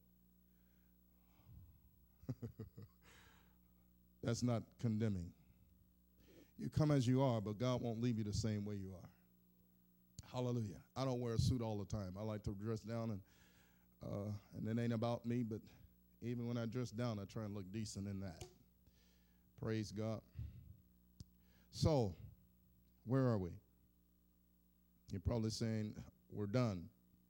That's not condemning. You come as you are, but God won't leave you the same way you are. Hallelujah. I don't wear a suit all the time. I like to dress down, and uh, and it ain't about me, but even when I dress down, I try and look decent in that. Praise God. So, where are we? You're probably saying, we're done.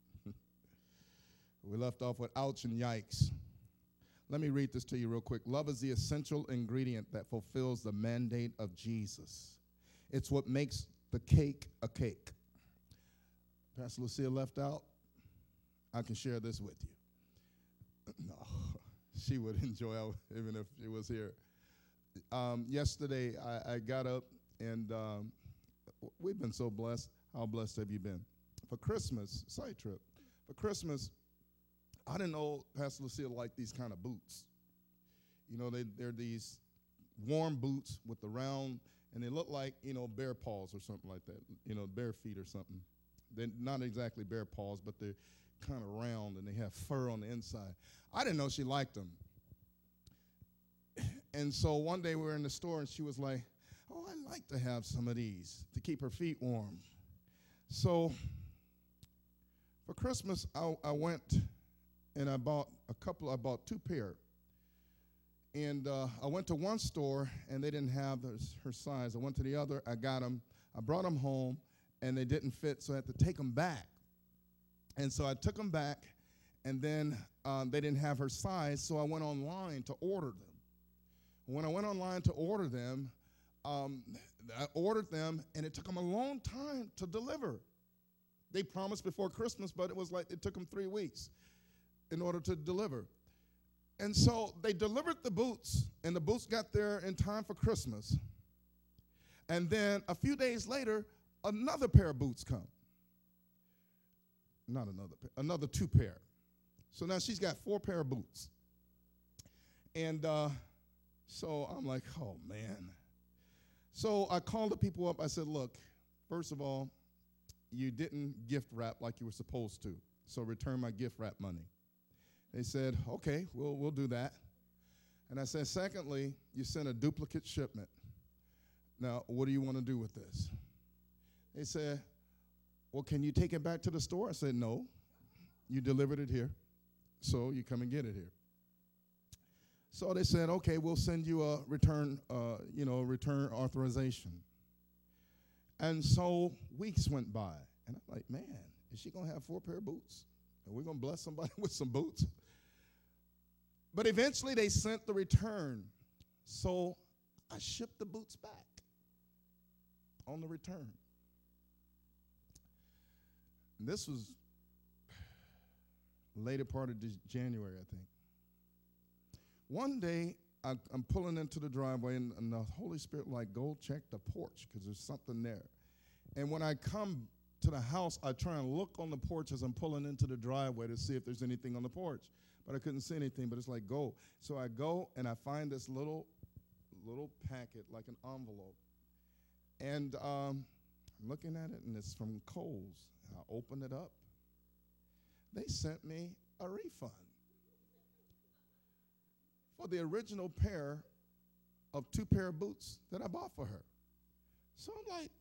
We left off with ouch and yikes. Let me read this to you real quick. Love is the essential ingredient that fulfills the mandate of Jesus. It's what makes the cake a cake. Pastor Lucia left out, I can share this with you. No, she would enjoy it even if she was here. Um, yesterday, I, I got up, and um, we've been so blessed. How blessed have you been? For Christmas, side trip, for Christmas, I didn't know Pastor Lucille liked these kind of boots. You know, they, they're these warm boots with the round, and they look like, you know, bear paws or something like that, you know, bare feet or something. They're not exactly bear paws, but they're kind of round, and they have fur on the inside. I didn't know she liked them. And so one day we were in the store, and she was like, oh, I'd like to have some of these to keep her feet warm. So for Christmas, I, I went and I bought a couple, I bought two pair. And uh, I went to one store, and they didn't have her, her size. I went to the other, I got them, I brought them home, and they didn't fit, so I had to take them back. And so I took them back, and then um, they didn't have her size, so I went online to order them. When I went online to order them, um, I ordered them, and it took them a long time to deliver. They promised before Christmas, but it was like it took them three weeks in order to deliver. And so they delivered the boots, and the boots got there in time for Christmas. And then a few days later, another pair of boots come. Not another pair, another two pair. So now she's got four pair of boots. And uh, so I'm like, oh, man. So I called the people up. I said, look, first of all, you didn't gift wrap like you were supposed to, so return my gift wrap money. They said, okay, we'll, we'll do that. And I said, secondly, you sent a duplicate shipment. Now, what do you want to do with this? They said, well, can you take it back to the store? I said, no, you delivered it here, so you come and get it here. So they said, okay, we'll send you a return, uh, you know, return authorization. And so weeks went by, and I'm like, man, is she going to have four pair of boots? Are we going to bless somebody with some boots? But eventually they sent the return, so I shipped the boots back on the return. And this was later part of January, I think. One day, I, I'm pulling into the driveway, and, and the Holy Spirit like, go check the porch, because there's something there. And when I come to the house, I try and look on the porch as I'm pulling into the driveway to see if there's anything on the porch. But I couldn't see anything, but it's like, go. So I go, and I find this little, little packet, like an envelope. And um, I'm looking at it, and it's from Kohl's. I open it up. They sent me a refund for the original pair of two pair of boots that I bought for her. So I'm like,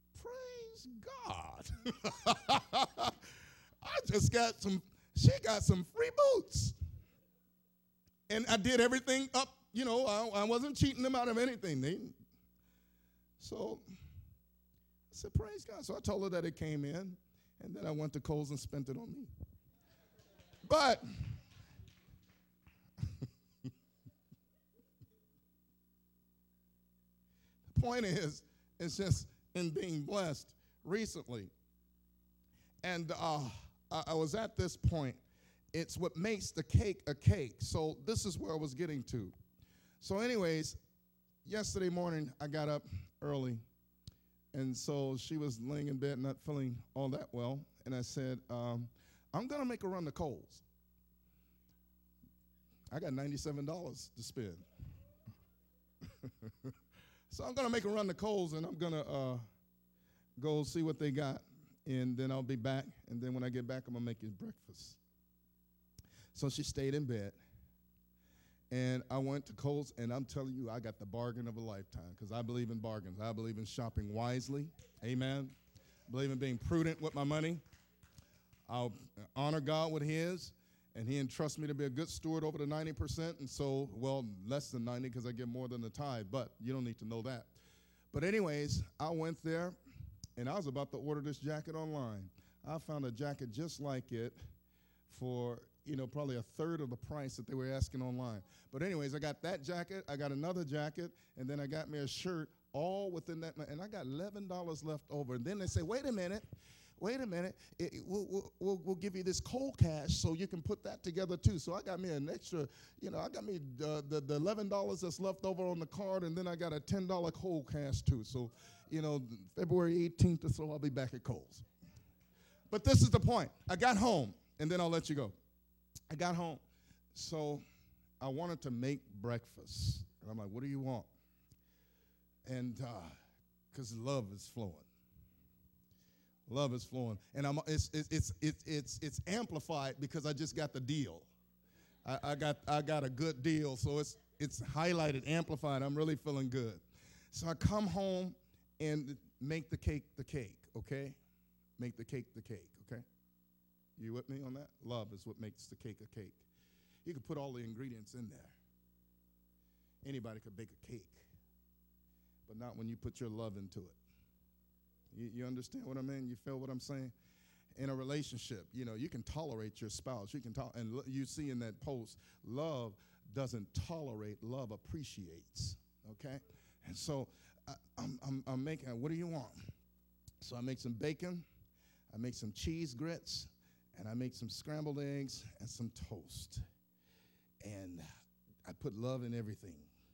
praise God. I just got some, she got some free boots. And I did everything up, you know, I, I wasn't cheating them out of anything. They, so I said, praise God. So I told her that it came in, and then I went to Kohl's and spent it on me. But the point is, it's just in being blessed recently. And uh, I, I was at this point. It's what makes the cake a cake. So this is where I was getting to. So anyways, yesterday morning, I got up early. And so she was laying in bed, not feeling all that well. And I said, um, I'm going to make a run to Kohl's. I got ninety-seven dollars to spend. So I'm going to make a run to Kohl's, and I'm going to uh, go see what they got. And then I'll be back. And then when I get back, I'm going to make you breakfast. So she stayed in bed. And I went to Kohl's, and I'm telling you, I got the bargain of a lifetime, because I believe in bargains. I believe in shopping wisely. Amen. I believe in being prudent with my money. I'll honor God with his, and he entrusts me to be a good steward over the ninety percent, and so, well, less than ninety because I give more than the tithe, but you don't need to know that. But anyways, I went there, and I was about to order this jacket online. I found a jacket just like it for, you know, probably a third of the price that they were asking online. But anyways, I got that jacket, I got another jacket, and then I got me a shirt all within that, and I got eleven dollars left over. And then they say, wait a minute, wait a minute, it, it- we'll, we'll, we'll, we'll give you this cold cash so you can put that together too. So I got me an extra, you know, I got me uh, the, the eleven dollars that's left over on the card, and then I got a ten dollar cold cash too. So, you know, February eighteenth or so, I'll be back at Kohl's. But this is the point. I got home, and then I'll let you go. I got home. So I wanted to make breakfast. And I'm like, what do you want? And because uh, love is flowing. Love is flowing. And I'm, it's, it's, it's, it's, it's, it's amplified because I just got the deal. I, I, got, I got a good deal, so it's, it's highlighted, amplified. I'm really feeling good. So I come home and make the cake the cake, okay? Make the cake the cake, okay? You with me on that? Love is what makes the cake a cake. You can put all the ingredients in there. Anybody could bake a cake, but not when you put your love into it. You, you understand what I mean? You feel what I'm saying? In a relationship, you know, you can tolerate your spouse. You can talk, and l- you see in that post, love doesn't tolerate, love appreciates, okay? And so I, I'm, I'm, I'm making, what do you want? So I make some bacon, I make some cheese grits, and I make some scrambled eggs and some toast. And I put love in everything.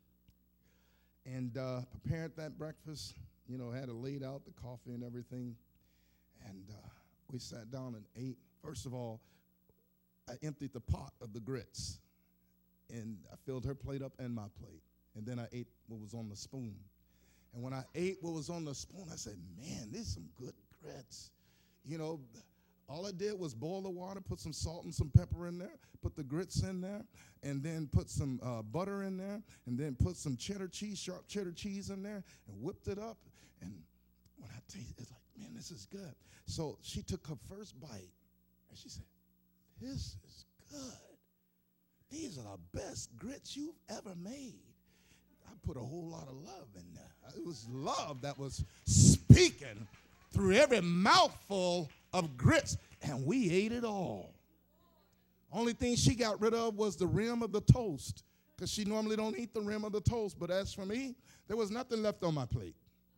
And uh, prepared that breakfast, you know, had it laid out, the coffee and everything. And uh, we sat down and ate. First of all, I emptied the pot of the grits. And I filled her plate up and my plate. And then I ate what was on the spoon. And when I ate what was on the spoon, I said, man, these some good grits. You know, all I did was boil the water, put some salt and some pepper in there, put the grits in there, and then put some uh, butter in there, and then put some cheddar cheese, sharp cheddar cheese in there, and whipped it up. And when I tasted it, it's like, man, this is good. So she took her first bite, and she said, this is good. These are the best grits you've ever made. I put a whole lot of love in there. It was love that was speaking through every mouthful of grits, and we ate it all. Only thing she got rid of was the rim of the toast, because she normally don't eat the rim of the toast. But as for me, there was nothing left on my plate.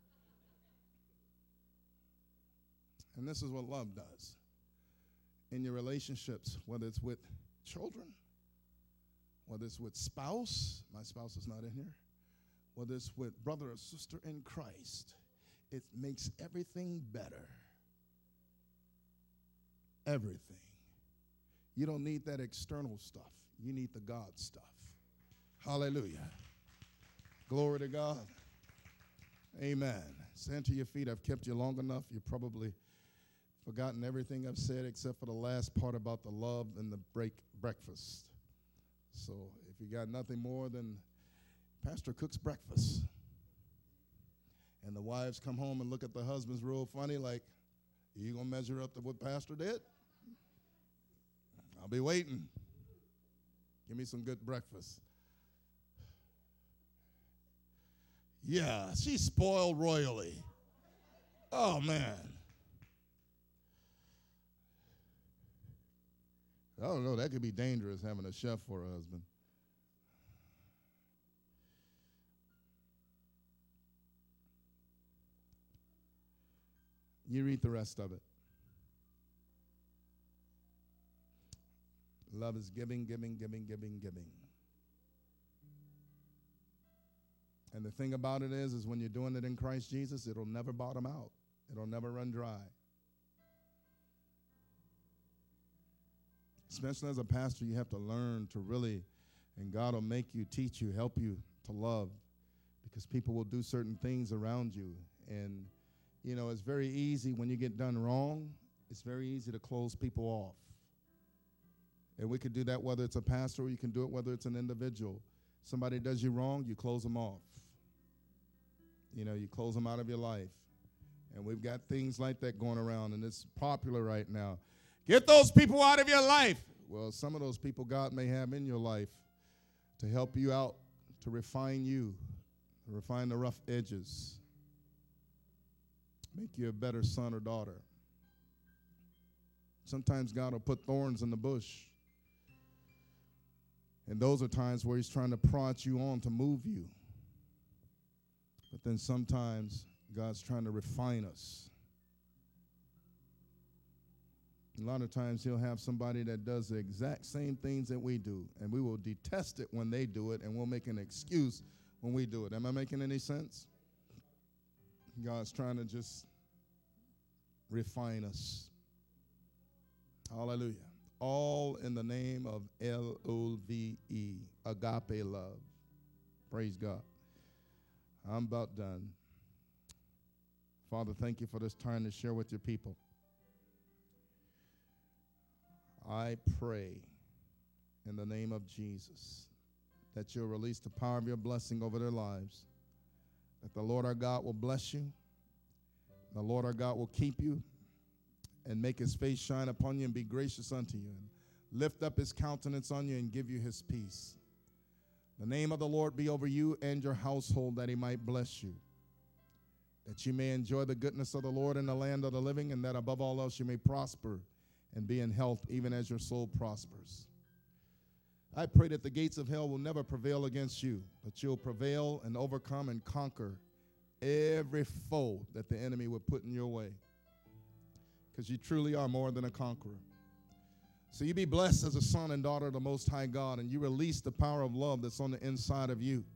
And this is what love does in your relationships, whether it's with children, whether it's with spouse. My spouse is not in here. Whether it's with brother or sister in Christ, it makes everything better. Everything. You don't need that external stuff. You need the God stuff. Hallelujah. Glory to God. Amen. Stand to your feet. I've kept you long enough. You've probably forgotten everything I've said except for the last part about the love and the break breakfast. So if you got nothing more than Pastor cooks breakfast. And the wives come home and look at the husbands real funny like, you going to measure up to what Pastor did? I'll be waiting. Give me some good breakfast. Yeah, she's spoiled royally. Oh, man. I don't know. That could be dangerous, having a chef for a husband. You read the rest of it. Love is giving, giving, giving, giving, giving. And the thing about it is, is when you're doing it in Christ Jesus, it'll never bottom out. It'll never run dry. Especially as a pastor, you have to learn to really, and God will make you, teach you, help you to love, because people will do certain things around you. And, you know, it's very easy when you get done wrong, it's very easy to close people off. And we could do that whether it's a pastor or you can do it whether it's an individual. Somebody does you wrong, you close them off. You know, you close them out of your life. And we've got things like that going around, and it's popular right now. Get those people out of your life. Well, some of those people God may have in your life to help you out, to refine you, to refine the rough edges, make you a better son or daughter. Sometimes God will put thorns in the bush. And those are times where he's trying to prod you on to move you. But then sometimes God's trying to refine us. A lot of times he'll have somebody that does the exact same things that we do, and we will detest it when they do it, and we'll make an excuse when we do it. Am I making any sense? God's trying to just refine us. Hallelujah. All in the name of L O V E, agape love. Praise God. I'm about done. Father, thank you for this time to share with your people. I pray in the name of Jesus that you'll release the power of your blessing over their lives, that the Lord our God will bless you, the Lord our God will keep you and make his face shine upon you and be gracious unto you, and lift up his countenance on you and give you his peace. The name of the Lord be over you and your household, that he might bless you, that you may enjoy the goodness of the Lord in the land of the living, and that above all else you may prosper and be in health, even as your soul prospers. I pray that the gates of hell will never prevail against you, but you'll prevail and overcome and conquer every foe that the enemy would put in your way, because you truly are more than a conqueror. So you be blessed as a son and daughter of the Most High God, and you release the power of love that's on the inside of you.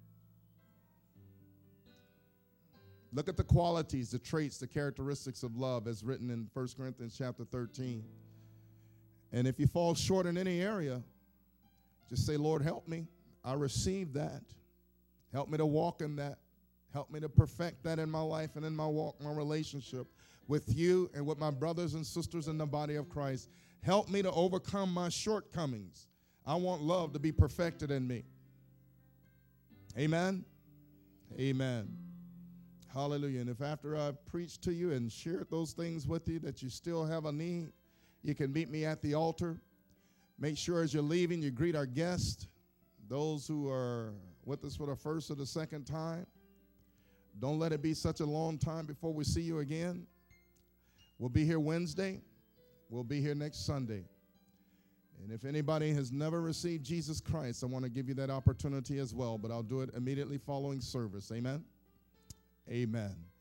Look at the qualities, the traits, the characteristics of love as written in First Corinthians chapter thirteen. And if you fall short in any area, just say, Lord, help me. I receive that. Help me to walk in that. Help me to perfect that in my life and in my walk, my relationship with you and with my brothers and sisters in the body of Christ. Help me to overcome my shortcomings. I want love to be perfected in me. Amen? Amen. Hallelujah. And if after I've preached to you and shared those things with you that you still have a need, you can meet me at the altar. Make sure as you're leaving, you greet our guests, those who are with us for the first or the second time. Don't let it be such a long time before we see you again. We'll be here Wednesday. We'll be here next Sunday. And if anybody has never received Jesus Christ, I want to give you that opportunity as well, but I'll do it immediately following service. Amen? Amen.